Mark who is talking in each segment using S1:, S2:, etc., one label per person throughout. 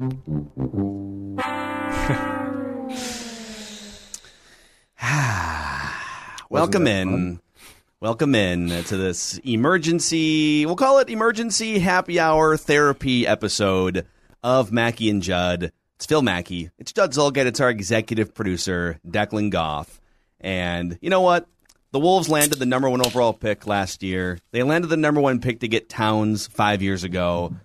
S1: Welcome in to this emergency, we'll call it emergency happy hour therapy episode of Mackey and Judd. It's Phil Mackey. It's Judd Zulgad. It's our executive producer, Declan Goff. And you know what? The Wolves landed the number 1 overall pick last year. They landed the number 1 pick to get Towns 5 years ago.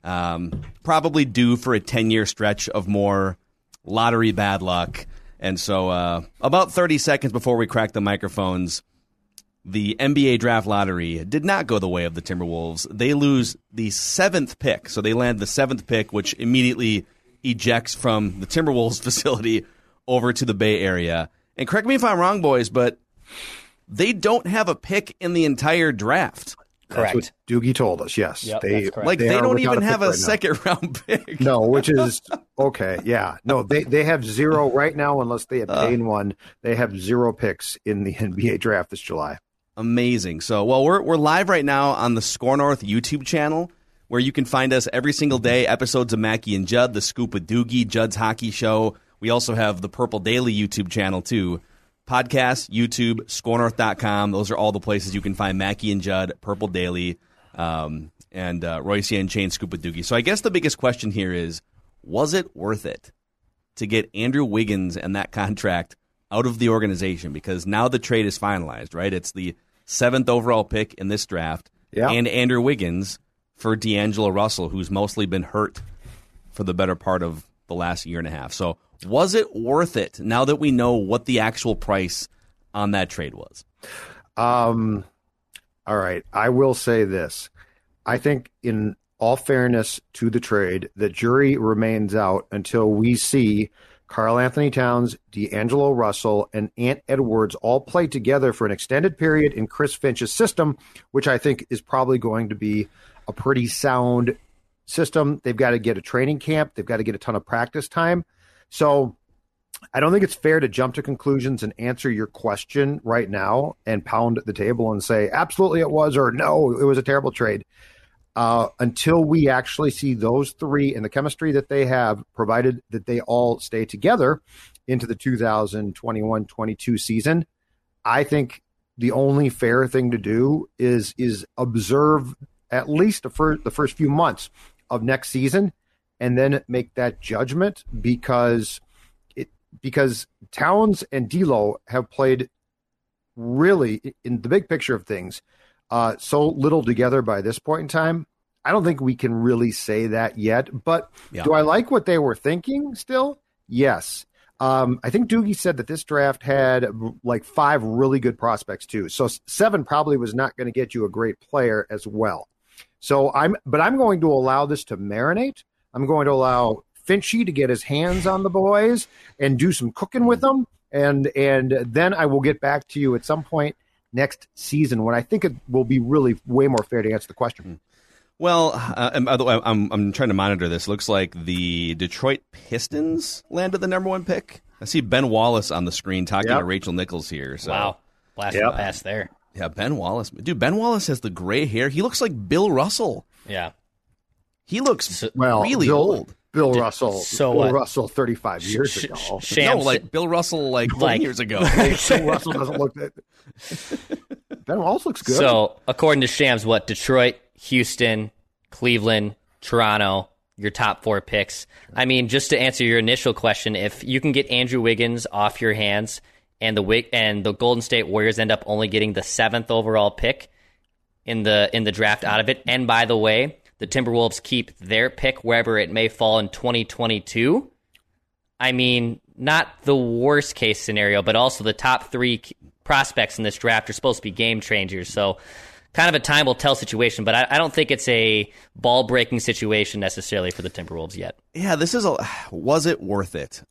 S1: Probably due for a 10-year stretch of more lottery bad luck. And so about 30 seconds before we cracked the microphones, the NBA draft lottery did not go the way of the Timberwolves. They lose the 7th pick. So they land the 7th pick, which immediately ejects from the Timberwolves facility over to the Bay Area. And correct me if I'm wrong, boys, but they don't have a pick in the entire draft.
S2: Correct. That's what Doogie told us, yes.
S3: Yep,
S2: they
S1: don't even have a second-round pick.
S2: No, which is okay, yeah. No, they have 0 right now unless they obtain one. They have 0 picks in the NBA draft this July.
S1: Amazing. So, well, we're live right now on the Score North YouTube channel, where you can find us every single day, episodes of Mackey and Judd, The Scoop with Doogie, Judd's Hockey Show. We also have the Purple Daily YouTube channel, too. Podcast, YouTube, scorenorth.com. Those are all the places you can find Mackey and Judd, Purple Daily, and Royce and Chain Scoop with Doogie. So I guess the biggest question here is, was it worth it to get Andrew Wiggins and that contract out of the organization? Because now the trade is finalized, right? It's the 7th overall pick in this draft, and Andrew Wiggins for D'Angelo Russell, who's mostly been hurt for the better part of the last year and a half. So was it worth it now that we know what the actual price on that trade was?
S2: All right. I will say this. I think in all fairness to the trade, the jury remains out until we see Karl Anthony Towns, D'Angelo Russell, and Ant Edwards all play together for an extended period in Chris Finch's system, which I think is probably going to be a pretty sound system. They've got to get a training camp. They've got to get a ton of practice time. So I don't think it's fair to jump to conclusions and answer your question right now and pound the table and say, absolutely it was, or no, it was a terrible trade. Until we actually see those three and the chemistry that they have, provided that they all stay together into the 2021-22 season, I think the only fair thing to do is observe at least the first few months of next season and then make that judgment, because Towns and D'Lo have played really, in the big picture of things, so little together by this point in time. I don't think we can really say that yet, but do I like what they were thinking still? Yes. I think Doogie said that this draft had like 5 really good prospects too. So 7 probably was not going to get you a great player as well. So I'm going to allow this to marinate. I'm going to allow Finchy to get his hands on the boys and do some cooking with them. And then I will get back to you at some point next season when I think it will be really way more fair to answer the question.
S1: Well, and by the way, I'm trying to monitor this. Looks like the Detroit Pistons landed the number 1 pick. I see Ben Wallace on the screen talking to Rachel Nichols here. So.
S3: Wow. Blasting the pass there.
S1: Yeah, Ben Wallace. Dude, Ben Wallace has the gray hair. He looks like Bill Russell.
S3: Yeah.
S1: He looks really old.
S2: Bill Russell 35 years ago.
S1: No, like Bill Russell like 20 years ago.
S2: Bill Russell doesn't look that. Ben Wallace looks good.
S3: So, according to Shams, Detroit, Houston, Cleveland, Toronto, your top 4 picks. I mean, just to answer your initial question, if you can get Andrew Wiggins off your hands and the Golden State Warriors end up only getting the 7th overall pick in the draft out of it, and by the way, the Timberwolves keep their pick wherever it may fall in 2022. I mean, not the worst case scenario, but also the top 3 prospects in this draft are supposed to be game changers. So kind of a time will tell situation, but I don't think it's a ball-breaking situation necessarily for the Timberwolves yet.
S1: Yeah, was it worth it?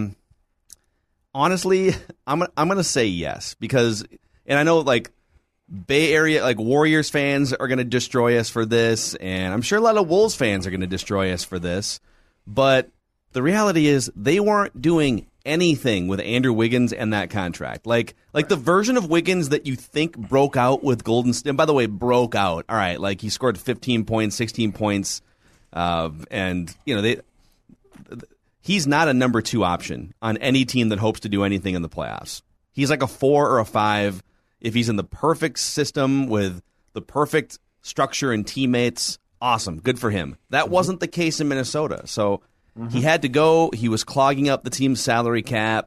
S1: Honestly, I'm going to say yes, because, and I know like Bay Area, like Warriors fans are going to destroy us for this, and I'm sure a lot of Wolves fans are going to destroy us for this, but the reality is they weren't doing anything with Andrew Wiggins and that contract. Like the version of Wiggins that you think broke out with Golden State, and by the way, broke out. All right, like he scored 15 points, 16 points, and you know, he's not a number 2 option on any team that hopes to do anything in the playoffs. He's like a 4 or a 5 if he's in the perfect system with the perfect structure and teammates. Awesome. Good for him. That wasn't the case in Minnesota. So he had to go. He was clogging up the team's salary cap.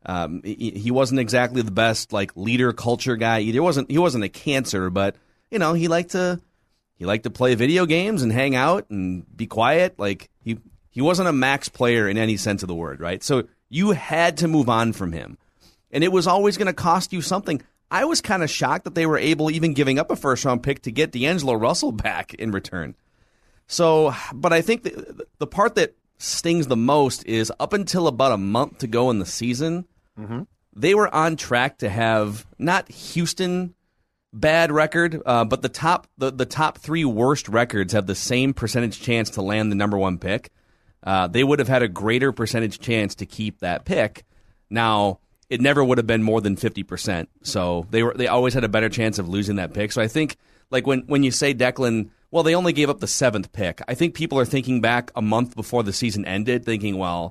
S1: He wasn't exactly the best like leader culture guy either. He wasn't a cancer, but he liked to play video games and hang out and be quiet. Like he wasn't a max player in any sense of the word, right? So you had to move on from him. And it was always going to cost you something. I was kind of shocked that they were able, even giving up a first-round pick, to get D'Angelo Russell back in return. So, but I think the part that stings the most is up until about a month to go in the season, they were on track to have not Houston bad record, but the top 3 worst records have the same percentage chance to land the number 1 pick. They would have had a greater percentage chance to keep that pick. Now, it never would have been more than 50%. So they always had a better chance of losing that pick. So I think like when you say Declan, well, they only gave up the 7th pick. I think people are thinking back a month before the season ended, thinking, well,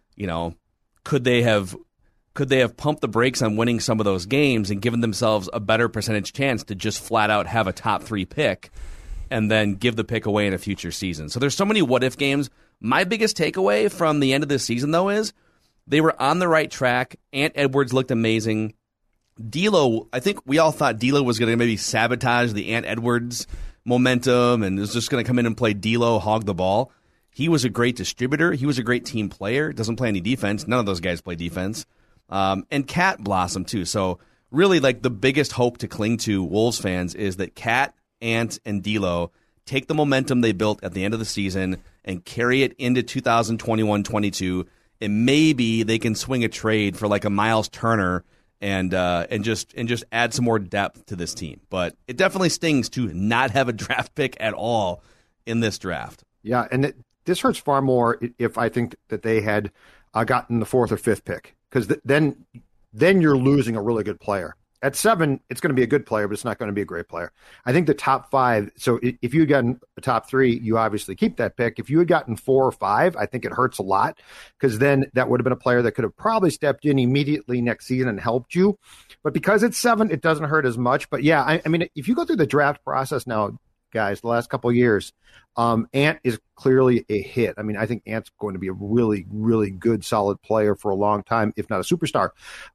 S1: could they have pumped the brakes on winning some of those games and given themselves a better percentage chance to just flat out have a top 3 pick and then give the pick away in a future season? So there's so many what if games. My biggest takeaway from the end of this season, though, is they were on the right track. Ant Edwards looked amazing. D'Lo, I think we all thought D'Lo was going to maybe sabotage the Ant Edwards momentum and was just going to come in and play D'Lo, hog the ball. He was a great distributor. He was a great team player. Doesn't play any defense. None of those guys play defense. And Cat blossomed too. So really, like the biggest hope to cling to Wolves fans is that Cat, Ant, and D'Lo take the momentum they built at the end of the season and carry it into 2021-22. And maybe they can swing a trade for like a Miles Turner and just add some more depth to this team. But it definitely stings to not have a draft pick at all in this draft.
S2: Yeah, and this hurts far more if I think that they had gotten the 4th or 5th pick, because then you're losing a really good player. At 7, it's going to be a good player, but it's not going to be a great player. I think the top 5, so if you had gotten a top 3, you obviously keep that pick. If you had gotten 4 or 5, I think it hurts a lot, because then that would have been a player that could have probably stepped in immediately next season and helped you. But because it's 7, it doesn't hurt as much. But yeah, I mean, if you go through the draft process now, guys, the last couple of years, Ant is clearly a hit. I mean, I think Ant's going to be a really, really good, solid player for a long time, if not a superstar.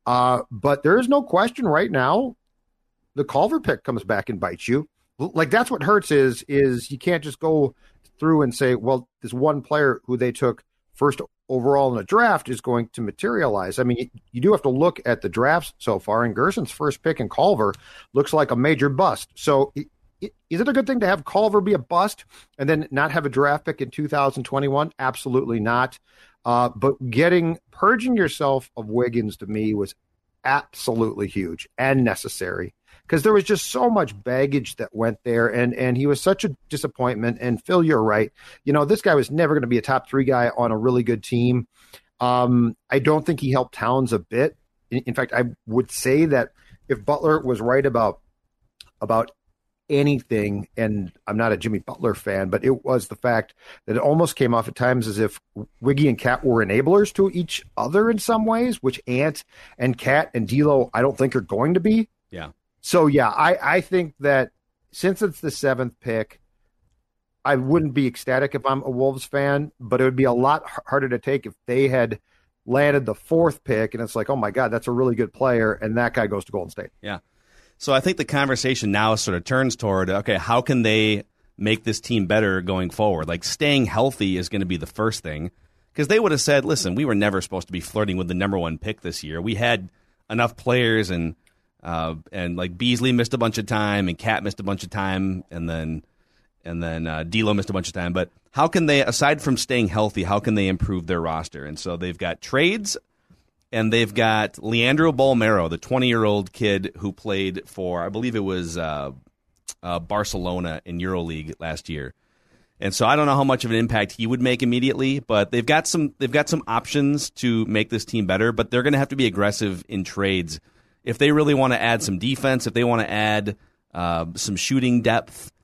S2: But there is no question right now, the Culver pick comes back and bites you. Like, that's what hurts is you can't just go through and say, well, this one player who they took first overall in the draft is going to materialize. I mean, you do have to look at the drafts so far, and Gerson's first pick in Culver looks like a major bust. So is it a good thing to have Culver be a bust and then not have a draft pick in 2021? Absolutely not. But purging yourself of Wiggins to me was absolutely huge and necessary, because there was just so much baggage that went there, and he was such a disappointment. And Phil, you're right. This guy was never going to be a top 3 guy on a really good team. I don't think he helped Towns a bit. In fact, I would say that if Butler was right about anything, and I'm not a Jimmy Butler fan, but it was the fact that it almost came off at times as if Wiggy and Cat were enablers to each other in some ways, which Ant and Cat and D'Lo I don't think are going to be.
S1: Yeah.
S2: So yeah, I think that since it's the 7th pick, I wouldn't be ecstatic if I'm a Wolves fan, but it would be a lot harder to take if they had landed the 4th pick and it's like, oh my God, that's a really good player, and that guy goes to Golden State.
S1: Yeah. So I think the conversation now sort of turns toward, okay, how can they make this team better going forward? Like, staying healthy is going to be the first thing, because they would have said, listen, we were never supposed to be flirting with the number 1 pick this year. We had enough players, and like Beasley missed a bunch of time, and Cat missed a bunch of time, and then D'Lo missed a bunch of time. But how can they, aside from staying healthy, how can they improve their roster? And so they've got trades. And they've got Leandro Bolmero, the 20-year-old kid who played for, I believe it was Barcelona in EuroLeague last year. And so I don't know how much of an impact he would make immediately, but they've got some options to make this team better. But they're going to have to be aggressive in trades if they really want to add some defense, if they want to add some shooting depth.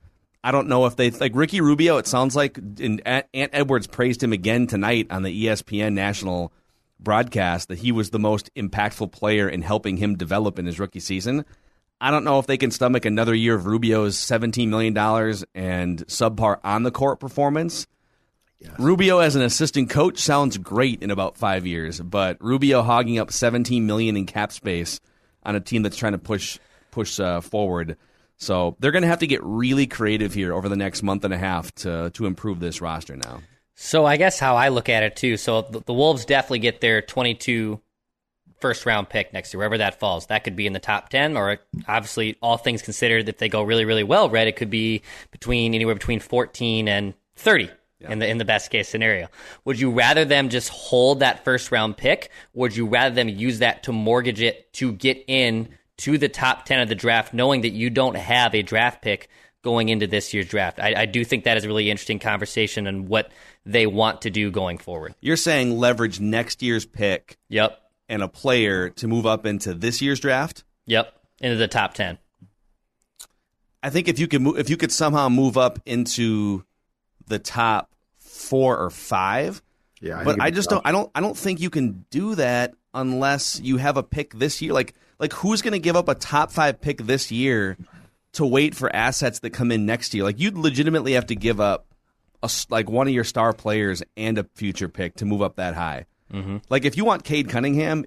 S1: I don't know if they like Ricky Rubio. It sounds like Ant Edwards praised him again tonight on the ESPN national broadcast that he was the most impactful player in helping him develop in his rookie season. I don't know if they can stomach another year of Rubio's $17 million and subpar on the court performance. Yes. Rubio as an assistant coach sounds great in about 5 years, but Rubio hogging up $17 million in cap space on a team that's trying to push forward. So they're going to have to get really creative here over the next month and a half to improve this roster now.
S3: So I guess how I look at it too. So the Wolves definitely get their 22 first round pick next year, wherever that falls. That could be in the top 10, or obviously all things considered, if they go really, really well, Red, it could be anywhere between 14 and 30. Yeah. In the best case scenario. Would you rather them just hold that first round pick, or would you rather them use that to mortgage it to get in to the top 10 of the draft, knowing that you don't have a draft pick going into this year's draft? I do think that is a really interesting conversation and what they want to do going forward.
S1: You're saying leverage next year's pick.
S3: Yep.
S1: And a player to move up into this year's draft.
S3: Yep. Into the top 10.
S1: I think if you could somehow move up into the top 4 or 5. Yeah. But I don't think you can do that unless you have a pick this year. Like who's going to give up a top 5 pick this year to wait for assets that come in next year? Like, you'd legitimately have to give up one of your star players and a future pick to move up that high. Mm-hmm. Like, if you want Cade Cunningham,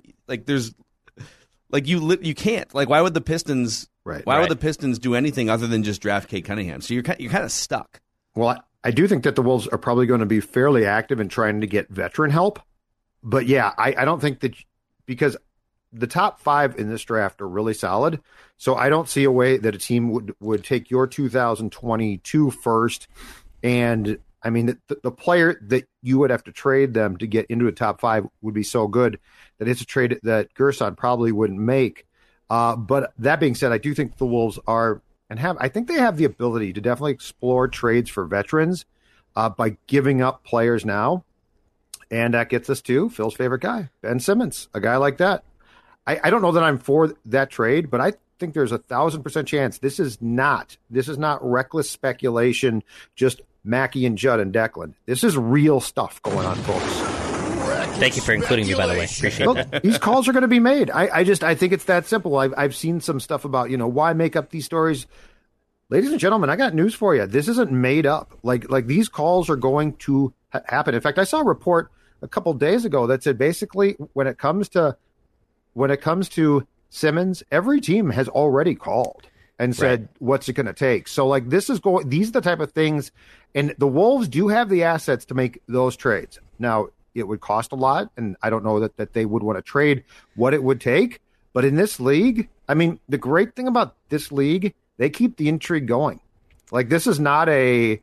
S1: you can't. Like, why would the Pistons? Why would the Pistons do anything other than just draft Cade Cunningham? So you're kind of stuck.
S2: Well, I do think that the Wolves are probably going to be fairly active in trying to get veteran help. But yeah, I don't think that, because the top 5 in this draft are really solid. So I don't see a way that a team would take your 2022 first. And I mean, the player that you would have to trade them to get into a top 5 would be so good that it's a trade that Gerson probably wouldn't make. But that being said, I do think the Wolves I think they have the ability to definitely explore trades for veterans by giving up players now. And that gets us to Phil's favorite guy, Ben Simmons, a guy like that. I don't know that I'm for that trade, but I think there's 1,000% chance this is not reckless speculation, just Mackey and Judd and Declan. This is real stuff going on, folks.
S3: Thank you for including me, by the way. Appreciate that.
S2: These calls are going to be made. I think it's that simple. I've seen some stuff about, why make up these stories. Ladies and gentlemen, I got news for you. This isn't made up. Like these calls are going to happen. In fact, I saw a report a couple days ago that said basically when it comes to Simmons, every team has already called and said, what's it going to take? So these are the type of things, and the Wolves do have the assets to make those trades. Now, it would cost a lot, and I don't know that they would want to trade what it would take. But in this league, I mean, the great thing about this league, they keep the intrigue going. This is not a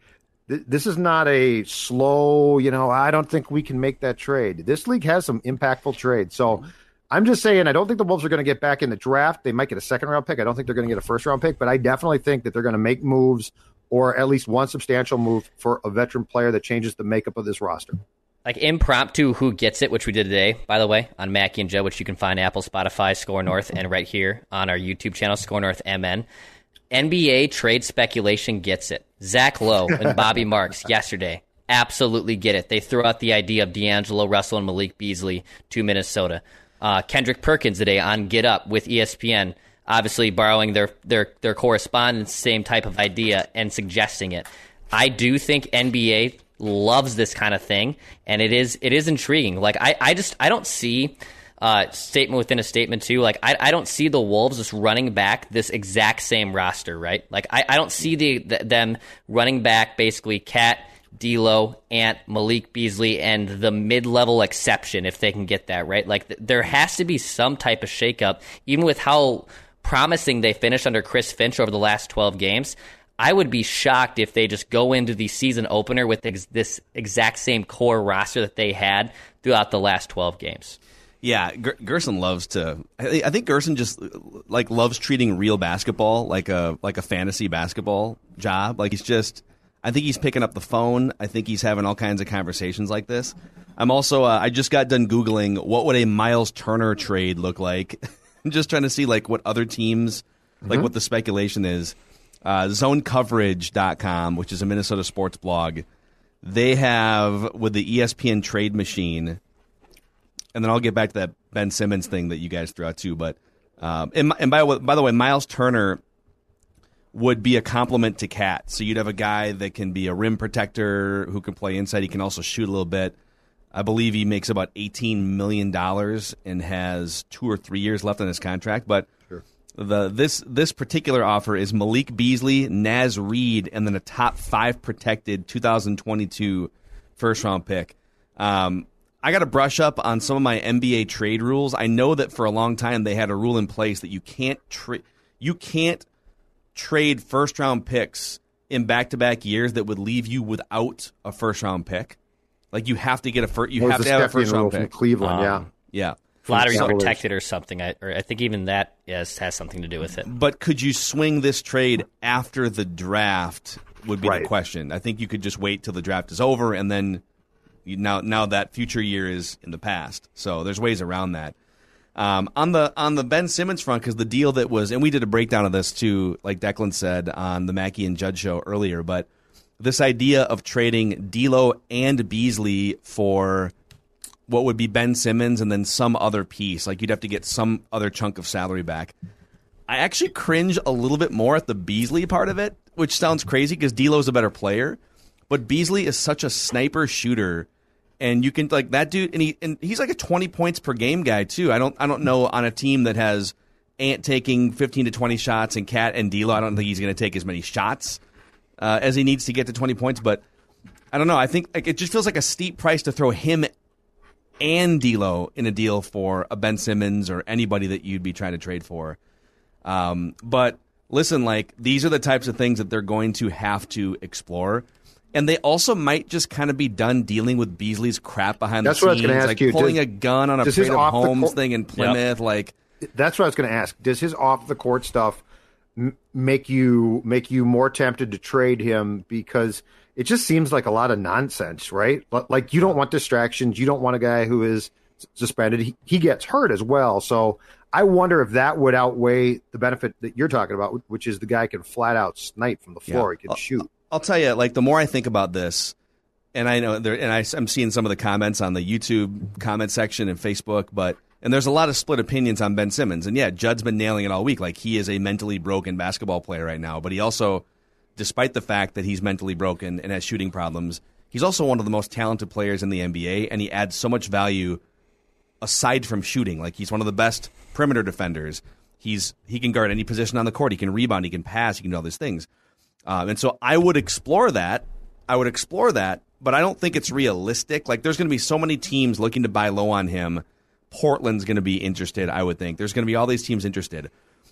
S2: slow, I don't think we can make that trade. This league has some impactful trades. So I'm just saying, I don't think the Wolves are going to get back in the draft. They might get a second-round pick. I don't think they're going to get a first-round pick, but I definitely think that they're going to make moves, or at least one substantial move for a veteran player that changes the makeup of this roster.
S3: Like impromptu Who Gets It, which we did today, by the way, on Mackie and Joe, which you can find Apple, Spotify, Score North, and right here on our YouTube channel, Score North MN. NBA trade speculation gets it. Zach Lowe and Bobby Marks yesterday absolutely get it. They threw out the idea of D'Angelo Russell and Malik Beasley to Minnesota. Kendrick Perkins today on Get Up with ESPN, obviously borrowing their correspondence, same type of idea, and suggesting it. I do think NBA loves this kind of thing, and it is intriguing. I don't see statement within a statement too. I don't see the Wolves just running back this exact same roster, right? I don't see them running back basically Cat, D'Lo, Ant, Malik Beasley, and the mid-level exception if they can get that, right? There has to be some type of shakeup, even with how promising they finished under Chris Finch over the last 12 games. I would be shocked if they just go into the season opener with this exact same core roster that they had throughout the last 12 games.
S1: Yeah, Gerson loves to. I think Gerson just loves treating real basketball like a fantasy basketball job. I think he's picking up the phone. I think he's having all kinds of conversations like this. I'm also. I just got done Googling what would a Miles Turner trade look like. I'm just trying to see what other teams what the speculation is. ZoneCoverage.com, which is a Minnesota sports blog, they have with the ESPN trade machine, and then I'll get back to that Ben Simmons thing that you guys threw out too. But and by the way, Miles Turner would be a complement to Cat. So you'd have a guy that can be a rim protector who can play inside. He can also shoot a little bit. I believe he makes about $18 million and has 2 or 3 years left on his contract. But
S2: Sure.
S1: this particular offer is Malik Beasley, Naz Reid, and then a top 5 protected 2022 first-round pick. I got to brush up on some of my NBA trade rules. I know that for a long time they had a rule in place that you can't trade first-round picks in back-to-back years that would leave you without a first-round pick. Like you have to get you have to have a first-round pick.
S2: From Cleveland,
S1: Yeah.
S3: Lottery
S2: Cavaliers.
S3: protected or something. I think even that has something to do with it.
S1: But could you swing this trade after the draft would be
S2: Right.
S1: the question. I think you could just wait till the draft is over and then now that future year is in the past. So there's ways around that. On the Ben Simmons front, because the deal that was, and we did a breakdown of this too, like Declan said on the Mackey and Judd show earlier, but this idea of trading D'Lo and Beasley for what would be Ben Simmons and then some other piece, like you'd have to get some other chunk of salary back. I actually cringe a little bit more at the Beasley part of it, which sounds crazy because D'Lo's a better player, but Beasley is such a sniper shooter. And you can like that dude, and he's like a 20 points per game guy too. I don't know on a team that has Ant taking 15 to 20 shots and Cat and D'Lo. I don't think he's going to take as many shots as he needs to get to 20 points. But I don't know. I think like it just feels like a steep price to throw him and D'Lo in a deal for a Ben Simmons or anybody that you'd be trying to trade for. But listen, like these are the types of things that they're going to have to explore. And they also might just kind of be done dealing with Beasley's crap behind
S2: That's
S1: the
S2: what I was
S1: scenes,
S2: gonna ask
S1: like
S2: you.
S1: pulling a gun on a
S2: does his
S1: Freedom
S2: off the
S1: Holmes
S2: court-
S1: thing in Plymouth. Like
S2: That's what I was going to ask. Does his off the court stuff make you more tempted to trade him because it just seems like a lot of nonsense, right? Like you don't want distractions. You don't want a guy who is suspended. He gets hurt as well. So I wonder if that would outweigh the benefit that you're talking about, which is the guy can flat out snipe from the floor. He can shoot.
S1: I'll tell you, like the more I think about this, and I know there, and I'm seeing some of the comments on the YouTube comment section and Facebook, and there's a lot of split opinions on Ben Simmons. And yeah, Judd's been nailing it all week. Like he is a mentally broken basketball player right now, but he also, despite the fact that he's mentally broken and has shooting problems, he's also one of the most talented players in the NBA, and he adds so much value aside from shooting. Like he's one of the best perimeter defenders. He can guard any position on the court. He can rebound. He can pass. He can do all these things. And so I would explore that. But I don't think it's realistic. Like there's going to be so many teams looking to buy low on him. Portland's going to be interested, I would think. There's going to be all these teams interested.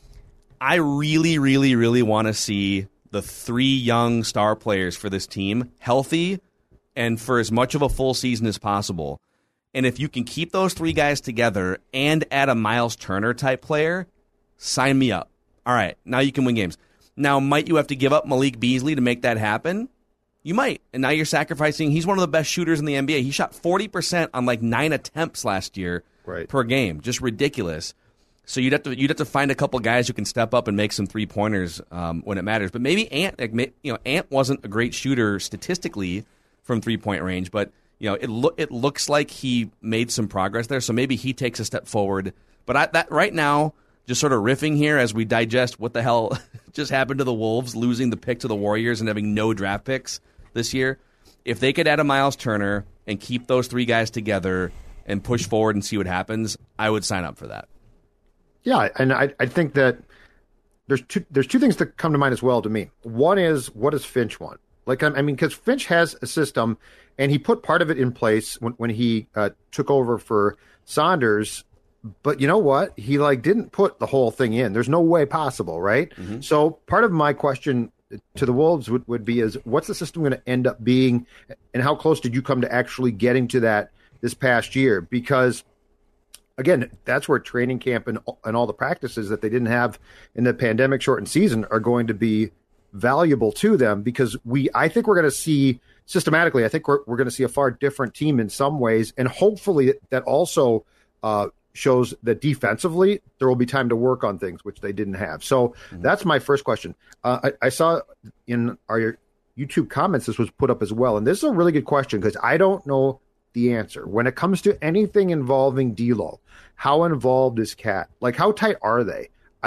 S1: I really, really, really want to see the 3 young star players for this team healthy and for as much of a full season as possible. And if you can keep those 3 guys together and add a Miles Turner type player, sign me up. All right, now you can win games. Now, might you have to give up Malik Beasley to make that happen? You might. And now you're sacrificing. He's one of the best shooters in the NBA. He shot 40% on like 9 attempts last year per game. Just ridiculous. So you'd have to find a couple guys who can step up and make some 3-pointers when it matters. But maybe Ant, Ant wasn't a great shooter statistically from 3-point range, but it looks like he made some progress there. So maybe he takes a step forward. But that right now, just sort of riffing here as we digest what the hell just happened to the Wolves, losing the pick to the Warriors and having no draft picks this year. If they could add a Miles Turner and keep those 3 guys together and push forward and see what happens, I would sign up for that.
S2: Yeah, and I think that there's two things that come to mind as well to me. One is, what does Finch want? Like, I mean, because Finch has a system, and he put part of it in place when he took over for Saunders. But you know what? He didn't put the whole thing in. There's no way possible, right? Mm-hmm. So part of my question to the Wolves would be is, what's the system going to end up being, and how close did you come to actually getting to that this past year? Because again, that's where training camp and all the practices that they didn't have in the pandemic shortened season are going to be valuable to them, because I think we're going to see systematically, I think we're going to see a far different team in some ways. And hopefully that also shows that defensively there will be time to work on things, which they didn't have. So that's my first question. I saw in our YouTube comments this was put up as well, and this is a really good question because I don't know the answer. When it comes to anything involving D'Lo, how involved is Cat? Like, how tight are they?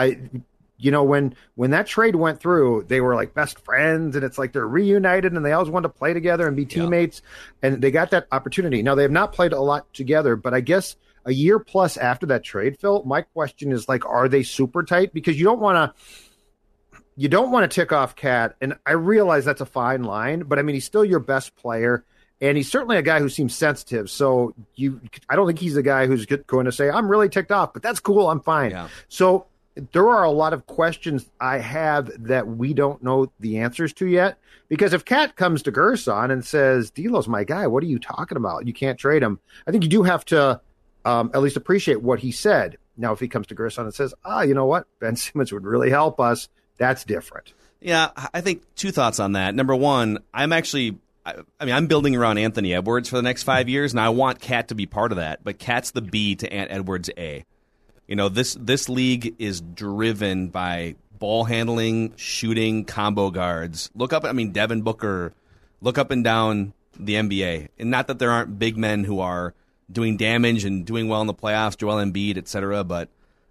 S2: When that trade went through, they were like best friends, and it's like they're reunited, and they always want to play together and be teammates, and they got that opportunity. Now, they have not played a lot together, but I guess a year plus after that trade, Phil, my question is, like, are they super tight? Because you don't want to tick off Cat, and I realize that's a fine line, but I mean, he's still your best player. And he's certainly a guy who seems sensitive. So I don't think he's the guy who's going to say, I'm really ticked off, but that's cool. I'm fine. Yeah. So there are a lot of questions I have that we don't know the answers to yet. Because if Cat comes to Gerson and says, D'Lo's my guy, what are you talking about? You can't trade him. I think you do have to at least appreciate what he said. Now, if he comes to Gerson and says, you know what? Ben Simmons would really help us. That's different.
S1: Yeah, I think two thoughts on that. Number one, I'm building around Anthony Edwards for the next 5 years, and I want Cat to be part of that. But Cat's the B to Ant Edwards' A. This league is driven by ball handling, shooting, combo guards. Look up, Devin Booker. Look up and down the NBA. And not that there aren't big men who are doing damage and doing well in the playoffs, Joel Embiid, et cetera, but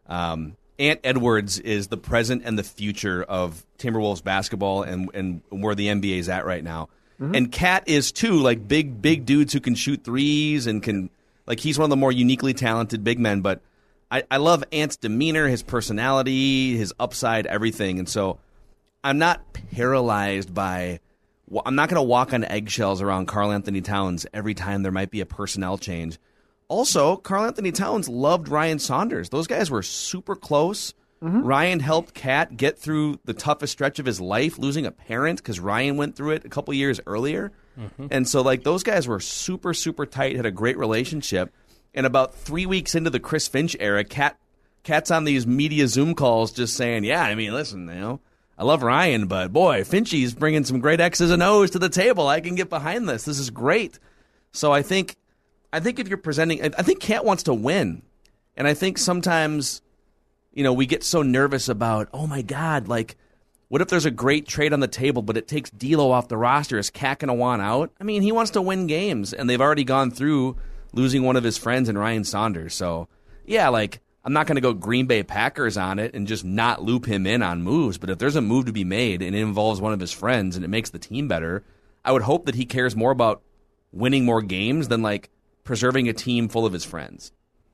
S1: Ant Edwards is the present and the future of Timberwolves basketball and where the NBA is at right now. Mm-hmm. And Cat is too, like big dudes who can shoot threes and he's one of the more uniquely talented big men. But I love Ant's demeanor, his personality, his upside, everything. And so I'm not paralyzed by. I'm not going to walk on eggshells around Karl Anthony Towns every time there might be a personnel change. Also, Karl Anthony Towns loved Ryan Saunders. Those guys were super close. Mm-hmm. Ryan helped Cat get through the toughest stretch of his life, losing a parent because Ryan went through it a couple years earlier. Mm-hmm. And so, those guys were super, super tight, had a great relationship. And about 3 weeks into the Chris Finch era, Cat's on these media Zoom calls just saying, listen, I love Ryan, but boy, Finchie's bringing some great X's and O's to the table. I can get behind this. This is great. So I think if you're presenting, I think Cat wants to win. And I think sometimes, we get so nervous about, oh my God, what if there's a great trade on the table, but it takes D'Lo off the roster? Is Cat going to want out? He wants to win games, and they've already gone through losing one of his friends in Ryan Saunders. So, yeah, I'm not going to go Green Bay Packers on it and just not loop him in on moves. But if there's a move to be made and it involves one of his friends and it makes the team better, I would hope that he cares more about winning more games than, preserving a team full of his friends.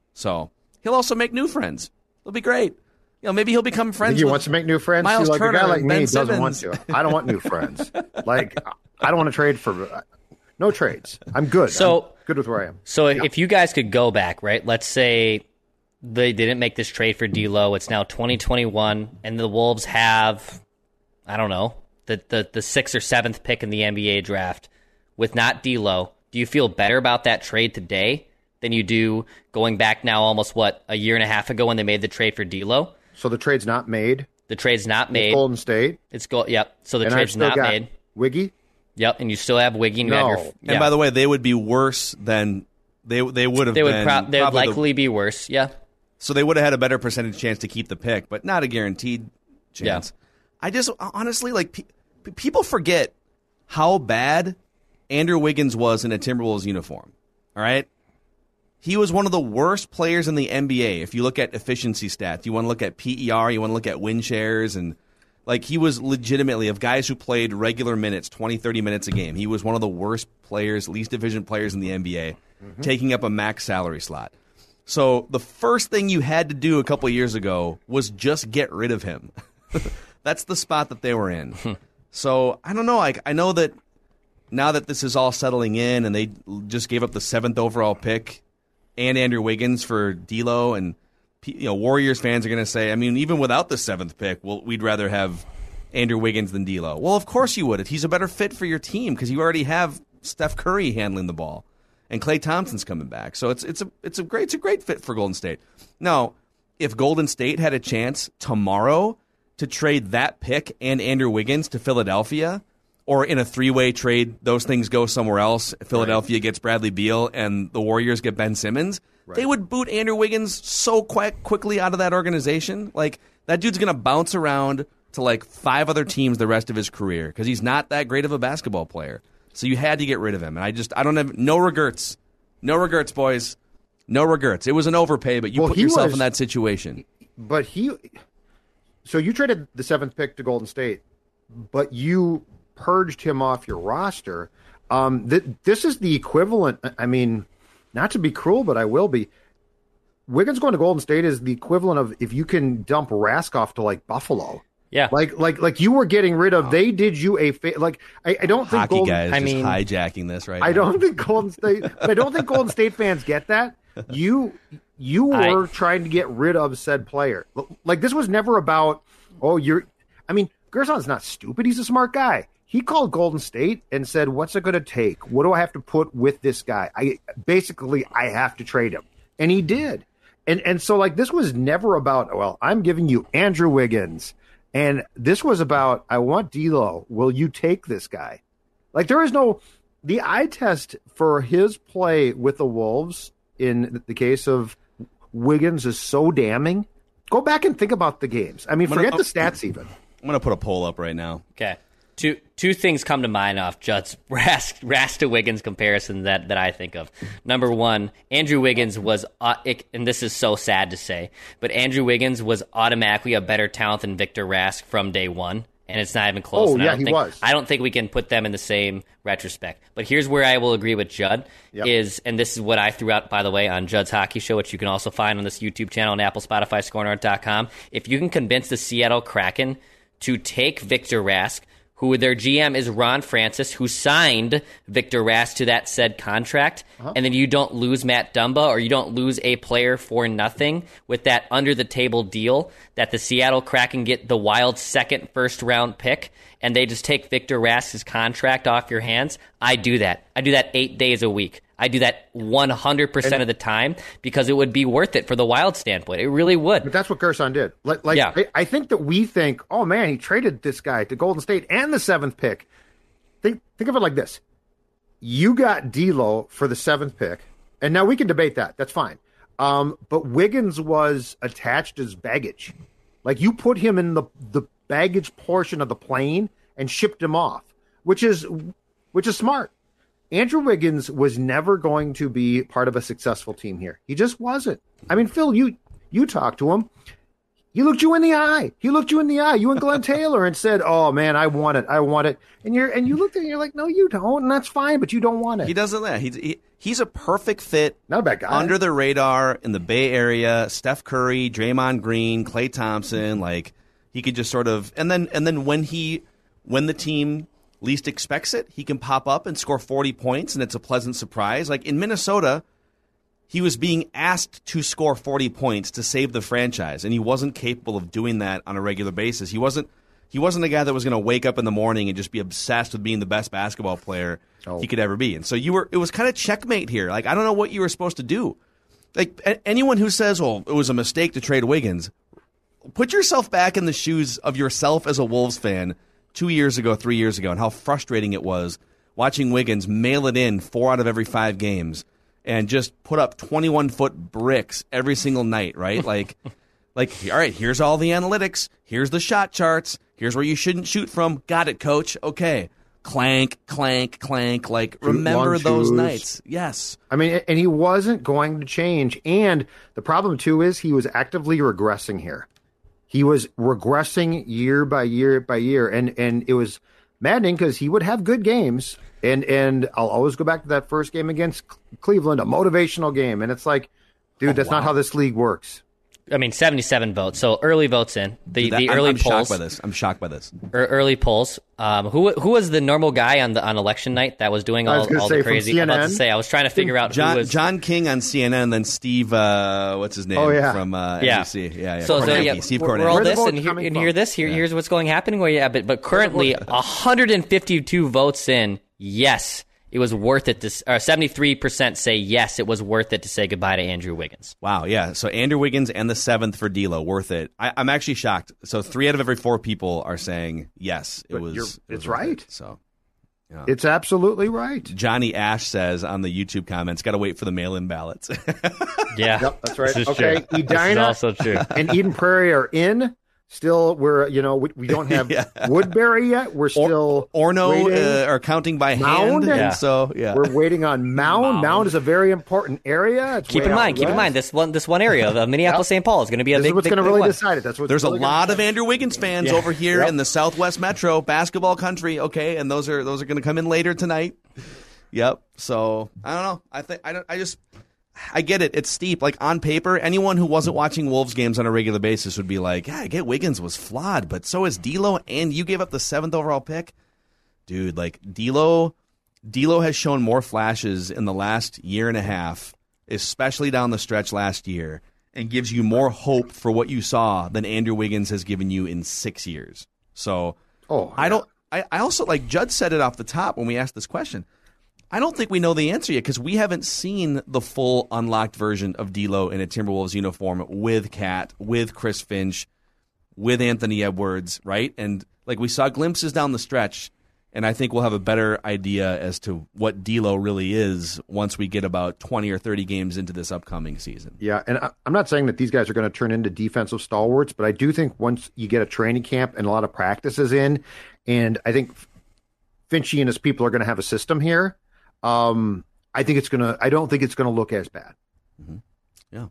S1: So he'll also make new friends. It'll be great. Maybe he'll become friends.
S2: He wants to make new friends.
S1: Miles Turner,
S2: a guy like
S1: Ben
S2: me
S1: Simmons.
S2: doesn't want to. I don't want new friends. I don't want to trade for no trades. I'm good. I'm good with where I am.
S3: So if you guys could go back, right? Let's say they didn't make this trade for D'Lo. It's now 2021, and the Wolves have, I don't know, the 6th or 7th pick in the NBA draft with not D'Lo. Do you feel better about that trade today than you do going back now almost, a year and a half ago when they made the trade for D'Lo?
S2: So the trade's not made?
S3: The trade's not made.
S2: Golden State?
S3: Yep. So the trade's not made.
S2: Wiggy?
S3: Yep, and you still have Wiggy.
S1: And by the way, they would be worse than they would have been.
S3: They would likely be worse, yeah.
S1: So they would have had a better percentage chance to keep the pick, but not a guaranteed chance. Yeah. I just, honestly, people forget how bad Andrew Wiggins was in a Timberwolves uniform, all right? He was one of the worst players in the NBA. If you look at efficiency stats, you want to look at PER, you want to look at win shares, and he was legitimately, of guys who played regular minutes, 20, 30 minutes a game, he was one of the worst players, least efficient players in the NBA, taking up a max salary slot. So the first thing you had to do a couple years ago was just get rid of him. That's the spot that they were in. So I don't know. I know that now that this is all settling in and they just gave up the 7th overall pick and Andrew Wiggins for D'Lo, and Warriors fans are going to say, even without the 7th pick, we'd rather have Andrew Wiggins than D'Lo. Well, of course you would. He's a better fit for your team because you already have Steph Curry handling the ball, and Klay Thompson's coming back. So it's a great fit for Golden State. Now, if Golden State had a chance tomorrow to trade that pick and Andrew Wiggins to Philadelphia, or in a three-way trade, those things go somewhere else. Philadelphia gets Bradley Beal, and the Warriors get Ben Simmons. Right. They would boot Andrew Wiggins so quickly out of that organization. Like, that dude's going to bounce around to like 5 other teams the rest of his career because he's not that great of a basketball player. So you had to get rid of him. And I don't have no regrets. No regrets, boys. No regrets. It was an overpay, but you put yourself in that situation.
S2: But so you traded the 7th pick to Golden State, but you purged him off your roster. This is the equivalent. I mean, not to be cruel, but I will be. Wiggins going to Golden State is the equivalent of if you can dump Rask off to like Buffalo.
S3: Yeah,
S2: like you were getting rid of. They did you a like. I don't think
S1: hockey guys just hijacking this right now.
S2: I don't think Golden State. But I don't think Golden State fans get that. You were trying to get rid of said player. Like, this was never about. I mean, Gerson's not stupid. He's a smart guy. He called Golden State and said, "What's it going to take? What do I have to put with this guy? I have to trade him," and he did. And so, like, this was never about, well, I'm giving you Andrew Wiggins. And this was about, I want D'Lo. Will you take this guy? Like, there is the eye test for his play with the Wolves in the case of Wiggins is so damning. Go back and think about the games. I mean, forget the stats even.
S1: I'm going to put a poll up right now.
S3: Okay. Two things come to mind off Judd's Rask to Wiggins comparison that I think of. Number one, Andrew Wiggins was, and this is so sad to say, but Andrew Wiggins was automatically a better talent than Victor Rask from day one, and it's not even close. I don't think we can put them in the same retrospect. But here's where I will agree with Judd, and this is what I threw out, by the way, on Judd's Hockey Show, which you can also find on this YouTube channel on Apple, Spotify, ScoreNorth.com. If you can convince the Seattle Kraken to take Victor Rask, who their GM is Ron Francis, who signed Victor Rask to that said contract, and then you don't lose Matt Dumba or you don't lose a player for nothing with that under-the-table deal that the Seattle Kraken get the Wild second first-round pick, and they just take Victor Rask's contract off your hands. I do that. I do that 8 days a week. I do that 100% of the time because it would be worth it for the Wild standpoint. It really would.
S2: But that's what Gerson did. I think that we think, oh, man, he traded this guy to Golden State and the 7th pick. Think of it like this. You got D'Lo for the 7th pick, and now we can debate that. That's fine. But Wiggins was attached as baggage. Like, you put him in the baggage portion of the plane and shipped him off, which is smart. Andrew Wiggins was never going to be part of a successful team here. He just wasn't. I mean, Phil, you talked to him. He looked you in the eye. You and Glenn Taylor, and said, "Oh man, I want it. And you looked at it and you're like, "No, you don't." And that's fine, but you don't want it.
S1: He doesn't. He's a perfect fit.
S2: Not a bad guy.
S1: Under the radar in the Bay Area. Steph Curry, Draymond Green, Klay Thompson. Like, he could just sort of, and then when the team least expects it, he can pop up and score 40 points, and it's a pleasant surprise. Like, in Minnesota, he was being asked to score 40 points to save the franchise, and he wasn't capable of doing that on a regular basis. He wasn't a guy that was going to wake up in the morning and just be obsessed with being the best basketball player he could ever be. And so it was kind of checkmate here. Like, I don't know what you were supposed to do. Like, anyone who says, "Oh, it was a mistake to trade Wiggins," put yourself back in the shoes of yourself as a Wolves fan 2 years ago, 3 years ago, and how frustrating it was watching Wiggins mail it in 4 out of every 5 games and just put up 21-foot bricks every single night, right? Like, all right, here's all the analytics. Here's the shot charts. Here's where you shouldn't shoot from. Got it, coach. Okay. Clank, clank, clank. Like, remember those nights. Yes.
S2: I mean, and he wasn't going to change. And the problem, too, is he was actively regressing here. He was regressing year by year by year, and it was maddening because he would have good games, and I'll always go back to that first game against Cleveland, a motivational game, and it's like, dude, that's not how this league works.
S3: I mean, 77 votes. So early votes in. The early polls.
S1: I'm shocked by this.
S3: Early polls. Who was the normal guy on election night that was doing all the crazy? I'm about to say, I was trying to figure out who was
S1: John King on CNN, and then Steve, what's his name? From NBC. Yeah.
S3: So
S1: Steve Kornacki.
S3: We're all this and hear this. Here's what's happening. But currently 152 votes in. Yes. It was worth it to 73% say yes, it was worth it to say goodbye to Andrew Wiggins.
S1: Wow, yeah. So Andrew Wiggins and the 7th for D'Lo, worth it. I'm actually shocked. So 3 out of every 4 people are saying yes.
S2: It's right.
S1: So
S2: It's absolutely right.
S1: Johnny Ash says on the YouTube comments, got to wait for the mail-in ballots.
S3: Yeah,
S2: Yep, that's right.
S3: This is
S2: Okay,
S3: true. This is
S2: Edina
S3: also true.
S2: and Eden Prairie are in. Still, we don't have Woodbury yet. We're still
S1: Orno
S2: waiting.
S1: are counting by
S2: Mound?
S1: hand.
S2: Yeah.
S1: And so,
S2: We're waiting on Mound. Mound is a very important area. It's
S3: Keep
S2: way
S3: in
S2: out
S3: mind,
S2: west.
S3: this one area of Minneapolis, St. Paul is going to be a
S2: This
S3: big.
S2: is what's
S3: big,
S2: going to
S3: big
S2: really
S3: one.
S2: decide it. That's what's
S1: there's
S2: really
S1: a lot of Andrew Wiggins fans over here in the Southwest Metro basketball country. Okay, and those are going to come in later tonight. Yep. So I don't know. I get it. It's steep. Like on paper, anyone who wasn't watching Wolves games on a regular basis would be like, "Yeah, I get Wiggins was flawed, but so is D'Lo, and you gave up the 7th overall pick, dude." Like D'Lo has shown more flashes in the last year and a half, especially down the stretch last year, and gives you more hope for what you saw than Andrew Wiggins has given you in 6 years. So, I also, like Judd said it off the top when we asked this question, I don't think we know the answer yet because we haven't seen the full unlocked version of D'Lo in a Timberwolves uniform with Cat, with Chris Finch, with Anthony Edwards, right? And like we saw glimpses down the stretch, and I think we'll have a better idea as to what D'Lo really is once we get about 20 or 30 games into this upcoming season.
S2: Yeah, and I'm not saying that these guys are going to turn into defensive stalwarts, but I do think once you get a training camp and a lot of practices in, and I think Finchy and his people are going to have a system here. I don't think it's gonna look as bad.
S1: Mm-hmm. Yeah.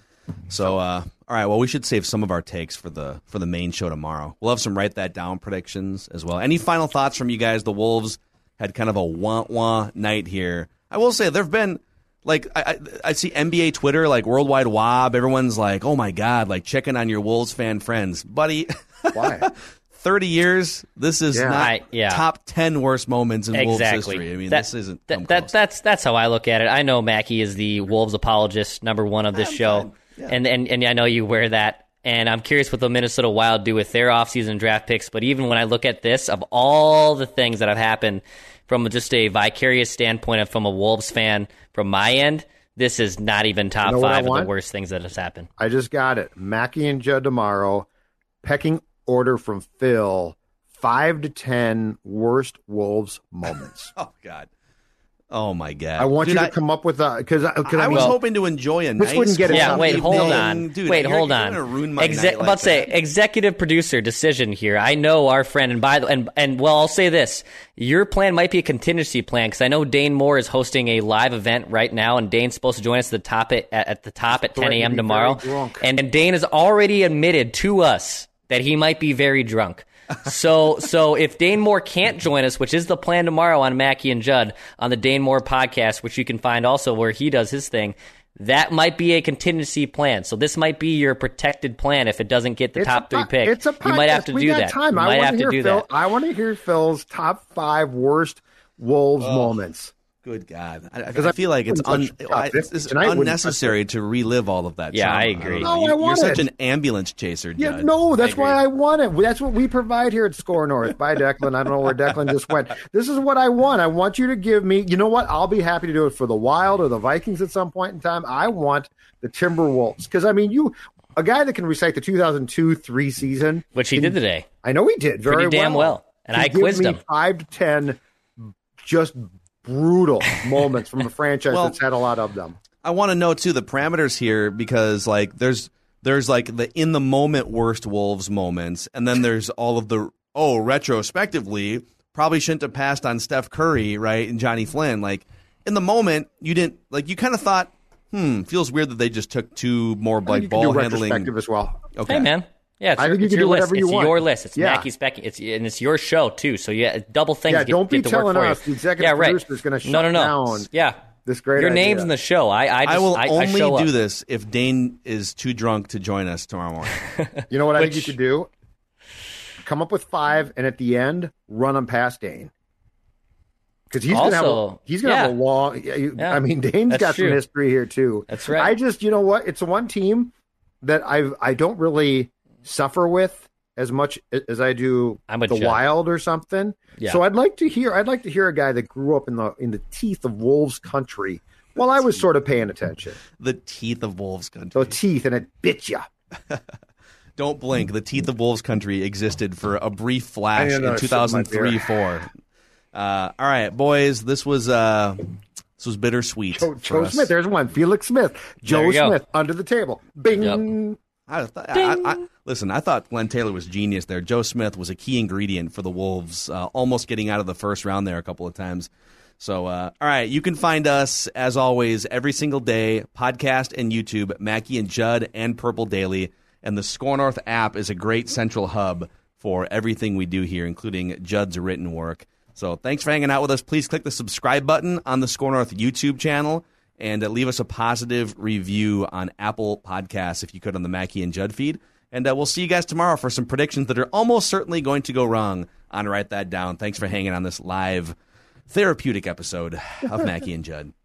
S1: So, all right. Well, we should save some of our takes for the main show tomorrow. We'll have some write that down predictions as well. Any final thoughts from you guys? The Wolves had kind of a wah-wah night here. I will say there've been like I see NBA Twitter like Worldwide Wob. Everyone's like, oh my god, like checking on your Wolves fan friends, buddy.
S2: Why?
S1: 30 years, this is not top 10 worst moments in Wolves history. I mean, this isn't
S3: that's how I look at it. I know Mackie is the Wolves apologist #1 of this show, and I know you wear that. And I'm curious what the Minnesota Wild do with their offseason draft picks. But even when I look at this, of all the things that have happened from just a vicarious standpoint of from a Wolves fan, from my end, this is not even top 5 of the worst things that has happened.
S2: I just got it. Mackie and Judd tomorrow, pecking order from Phil, 5 to 10 worst Wolves moments.
S1: Oh God. Oh my God!
S2: I want you to come up with a because
S1: I was hoping to enjoy a nice.
S2: Wouldn't get
S3: wait, hold on.
S1: Dude,
S3: wait, hold on.
S1: You're gonna ruin my night
S3: I'm about to say executive producer decision here. I know our friend, and I'll say this: your plan might be a contingency plan because I know Dane Moore is hosting a live event right now, and Dane's supposed to join us at the top at 10 a.m. tomorrow. And Dane has already admitted to us that he might be very drunk. So if Dane Moore can't join us, which is the plan tomorrow on Mackie and Judd on the Dane Moore podcast, which you can find also where he does his thing, that might be a contingency plan. So this might be your protected plan if it doesn't get the top 3 pick. You might have to do that.
S2: I want to hear Phil's top 5 worst Wolves moments.
S1: Good God. I feel like it's unnecessary to relive all of that.
S3: Yeah,
S1: trauma.
S3: I agree.
S1: You're such an ambulance chaser, Judd.
S2: Yeah, no, that's why I want it. That's what we provide here at Score North. Bye, Declan. I don't know where Declan just went. This is what I want. I want you to give me, you know what? I'll be happy to do it for the Wild or the Vikings at some point in time. I want the Timberwolves. Because, I mean, a guy that can recite the 2002-03 season.
S3: Which he did today.
S2: I know he did very
S3: damn well. And I quizzed him. 5
S2: to 10 just brutal moments from a franchise that's had a lot of them.
S1: I want to know too the parameters here because like there's like the in the moment worst Wolves moments, and then there's all of the retrospectively probably shouldn't have passed on Steph Curry, right, and Johnny Flynn. Like in the moment you didn't like you kind of thought feels weird that they just took 2 more like ball handling
S2: retrospective as well.
S1: Okay,
S3: hey man. Yeah,
S2: I think you can do whatever you want.
S3: It's your list. It's Mackie's Becky. It's your show too. So double things.
S2: Yeah, don't be telling us the executive producer is going to shut down.
S3: Yeah,
S2: this great.
S3: Your
S2: idea.
S3: name's in the show. I
S1: will only do this if Dane is too drunk to join us tomorrow morning.
S2: You know what I think you should do? Come up with 5, and at the end, run them past Dane. Because he's going to have a long. I mean, Dane's got some history here too.
S3: That's right.
S2: You know what? It's the one team that I don't really suffer with as much as I do the Wild or something. Yeah. So I'd like to hear a guy that grew up in the teeth of Wolves country while I was sort of paying attention.
S1: The teeth of Wolves country.
S2: The teeth, and it bit you.
S1: Don't blink. The teeth of Wolves country existed for a brief flash in 2003-04. All right, boys, this was bittersweet.
S2: Joe Smith, there's one. Felix Smith, Joe Smith under the table. Bing.
S3: Yep.
S1: Listen, I thought Glenn Taylor was genius there. Joe Smith was a key ingredient for the Wolves, almost getting out of the first round there a couple of times. So, all right, you can find us, as always, every single day, podcast and YouTube, Mackey and Judd and Purple Daily. And the Score North app is a great central hub for everything we do here, including Judd's written work. So thanks for hanging out with us. Please click the subscribe button on the Score North YouTube channel and leave us a positive review on Apple Podcasts, if you could, on the Mackey and Judd feed. And we'll see you guys tomorrow for some predictions that are almost certainly going to go wrong on Write That Down. Thanks for hanging on this live therapeutic episode of Mackey and Judd.